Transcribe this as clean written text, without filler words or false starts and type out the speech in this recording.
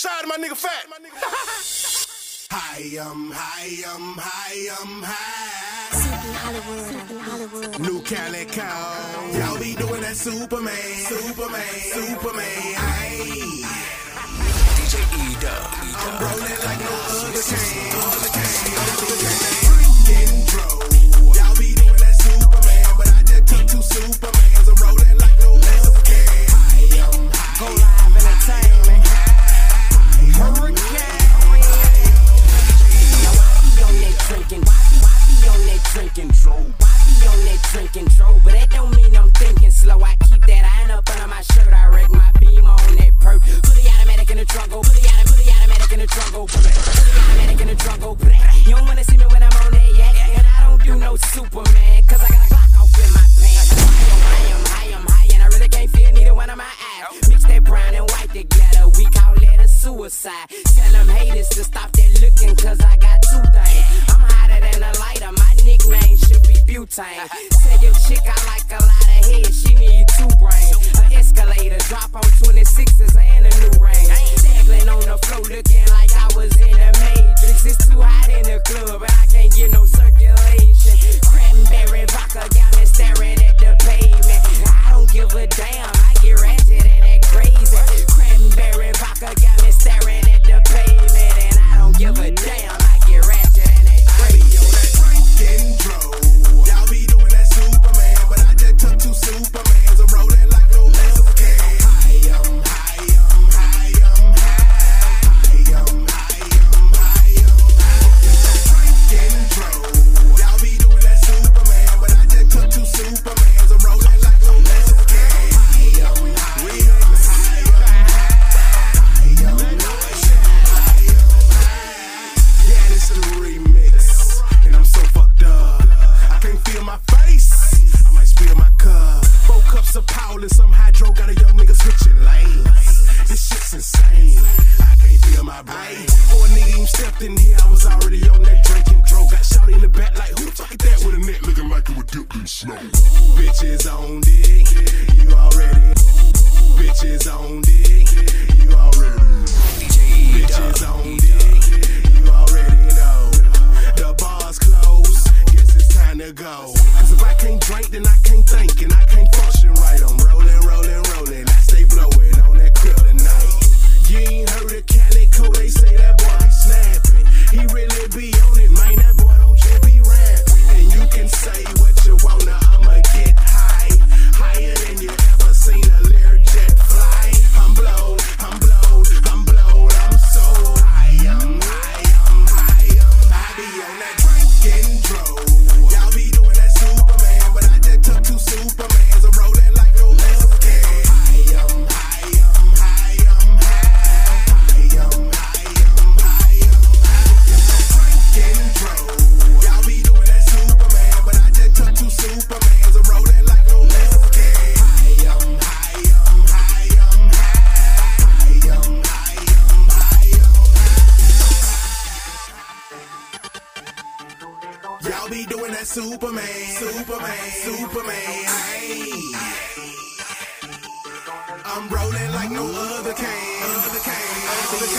Shout out to my nigga Fat. Hollywood. New Calico. Y'all be doing that Superman. Ayy. DJ E-Dub. I'm rolling like no other king. Y'all be doing that Superman, but I just took two Supermans. I'm rolling like no other king. Go Live Entertainment. Hurricane. Now I be on that drinking. Why be on that drinking? Why be on that drinking? But that don't mean I'm thinking slow. I keep that iron up under my shirt. I wreck my beam on that perk. Fully automatic in the trunk. Fully automatic in the trunk. Fully automatic in the trunk. You don't wanna see me when I'm on that yak. And I don't do no Superman, cause I got a Glock off in my pants. I am high, and I really can't feel neither one of my eyes. Mix that brown and white together, we call that a suicide. Tell them haters to stop that looking, cause I got two things. I'm hotter than a lighter, my nickname should be butane. Tell your chick I like a lot of head, she need two brains. An escalator, drop on 26s and a new range. Dabbling on the floor, looking like I was in the Matrix. It's too hot in the club, but I can't get no circulation. Cranberry vodka got me staring at the pavement. I don't give a damn, I get ratchet and act crazy. Cranberry vodka got me staring at the pavement, and I don't give a damn, I get ratchet and act crazy. Y'all be doing that Superman, but I just took two Supermans. I'm rolling like no other king. Y'all be doing that Superman, but I just took two Supermans. I'm rolling like no other king. Yeah, this is the remix, and I'm so fucked up. I can't feel my face. I might spill my cup. 4 cups of Paul and some hydro. Got a young nigga switching lanes. This shit's insane. I can't feel my brain. Before a nigga even stepped in here, I was already on that drinking drove. Got shouty in the back like, who the fuck is that with a neck looking like it was dipped in snow? Bitches on dick, you already. Bitches on dick, you already. Bitches on dick, you already know. The bar's closed, guess it's time to go. Cause if I can't drink, then I can't think, and I can't function right. I'm rolling. I stay blowing on that kryptonite. You ain't heard of Calico, they say that boy be snapping. He really be on it, man, that boy don't just be rapping. And you can say what you wanna, I'ma get high. Higher than you ever seen a Learjet fly. I'm blowed, I'm so high. I be on that drinking drove. Y'all be doing that Superman, but I just took two Supermans. I'm rolling like no other king. Y'all be doing that Superman, but I just took two Supermans. I'm rolling like no other king. Y'all be doing that Superman. Ayy. I'm rolling like no other king.